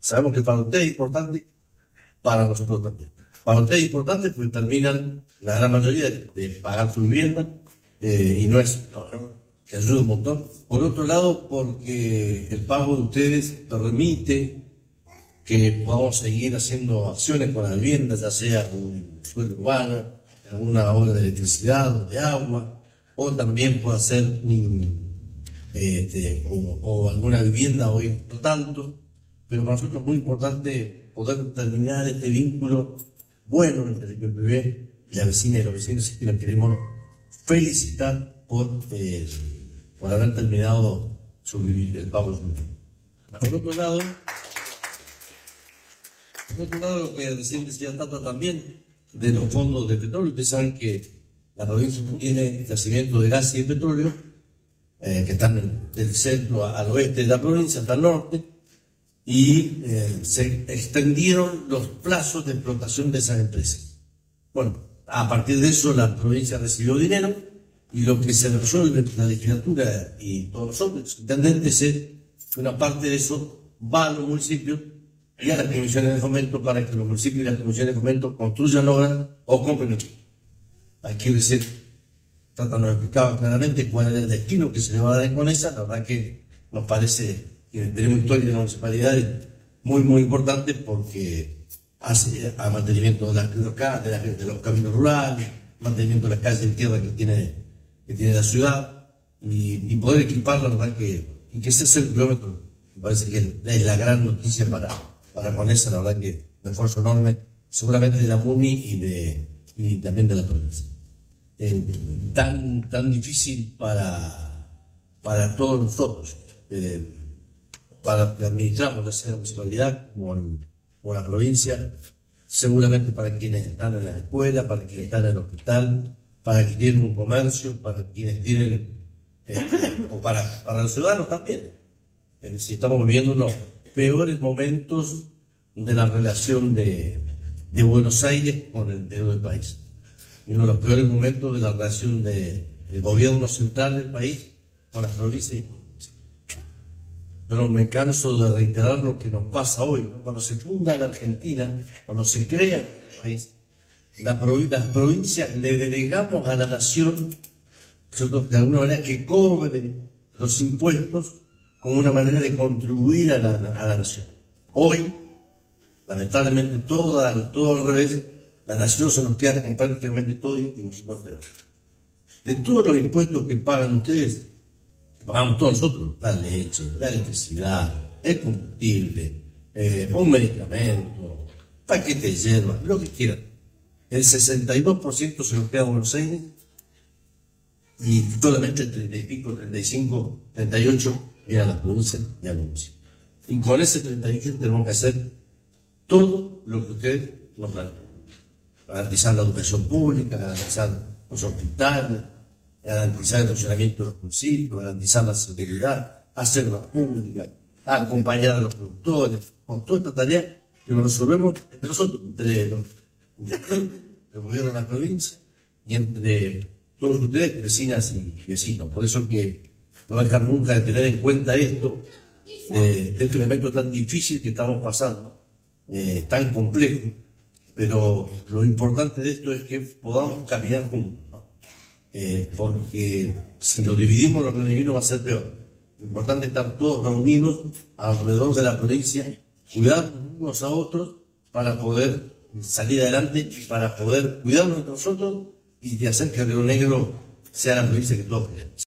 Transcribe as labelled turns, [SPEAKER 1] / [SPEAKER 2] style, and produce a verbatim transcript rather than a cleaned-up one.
[SPEAKER 1] Sabemos que para ustedes es importante, para nosotros también. Para ustedes es importante porque terminan la gran mayoría de, de pagar su vivienda eh, y no es, no, no, que ayuda un montón. Por otro lado, porque el pago de ustedes permite que podamos seguir haciendo acciones con la vivienda, ya sea un suelo urbano, alguna obra de electricidad o de agua, o también puede ser este, o, o alguna vivienda hoy no tanto, pero para nosotros es muy importante poder terminar este vínculo bueno entre el P P B y la vecina y los vecinos, y los queremos felicitar por, eh, por haber terminado su vivir el pago de su vivienda. Por otro lado, por otro lado, lo que recién decía Tata también, de los fondos de petróleo, ustedes saben que la provincia tiene yacimientos de gas y de petróleo, eh, que están del centro al oeste de la provincia hasta el norte, y eh, se extendieron los plazos de explotación de esas empresas. Bueno, a partir de eso la provincia recibió dinero, y lo que se resuelve en la legislatura y todos los otros intendentes es que una parte de eso va a los municipios y a las comisiones de fomento para que los municipios y las comisiones de fomento construyan obras o compren. Hay que decir, Tata nos explicaba claramente cuál es el destino que se le va a dar con esa. La verdad que nos parece que tenemos historia de la municipalidad muy, muy importante porque hace a mantenimiento de, la, de, los, de, la, de los caminos rurales, mantenimiento de las calles de tierra que tiene, que tiene la ciudad y, y poder equipar, la verdad que, y que ese es el kilómetro, me parece que es la gran noticia para, para con esa, la verdad que un esfuerzo enorme, seguramente de la MUNI y, de, y también de la provincia. Eh, tan, tan difícil para, para todos nosotros, eh, para que administramos ya sea la municipalidad como en, como la provincia, seguramente para quienes están en la escuela, para quienes están en el hospital, para quienes tienen un comercio, para quienes tienen, eh, o para, para los ciudadanos también. Eh, si estamos viviendo los peores momentos de la relación de, de Buenos Aires con el interior del país. Y uno de los peores momentos de la relación de, del gobierno central del país con las provincias. Pero me canso de reiterar lo que nos pasa hoy, ¿no? Cuando se funda la Argentina, cuando se crea el país, la provi las provincias le delegamos a la nación, de alguna manera, que cobre los impuestos como una manera de contribuir a la, a la nación. Hoy, lamentablemente, todo, todo al revés, la nación se nos queda con prácticamente todo y nosotros de todos los impuestos que pagan ustedes, pagamos todos nosotros, la leche, la electricidad, el combustible, eh, un medicamento, paquete de hierba, lo que quieran. El sesenta y dos por ciento se nos queda en Buenos Aires y solamente el treinta y pico, treinta y cinco, treinta y ocho era la provincia y al municipio. Y con ese treinta y ocho tenemos que hacer todo lo que ustedes nos plantean. Garantizar la educación pública, garantizar los hospitales, garantizar el funcionamiento de los municipios, garantizar la seguridad, hacer la pública, acompañar a los productores, con toda esta tarea que nos resolvemos entre nosotros, entre los, el gobierno de la provincia y entre todos ustedes, vecinas y vecinos. Por eso que no voy a dejar nunca de tener en cuenta esto, eh, de este elemento tan difícil que estamos pasando, eh, tan complejo, pero lo importante de esto es que podamos caminar juntos. Eh, porque si lo dividimos, lo que dividimos va a ser peor. Lo importante es estar todos reunidos alrededor de la provincia, cuidarnos unos a otros para poder salir adelante y para poder cuidarnos de nosotros y de hacer que Río Negro sea la provincia que todos queremos.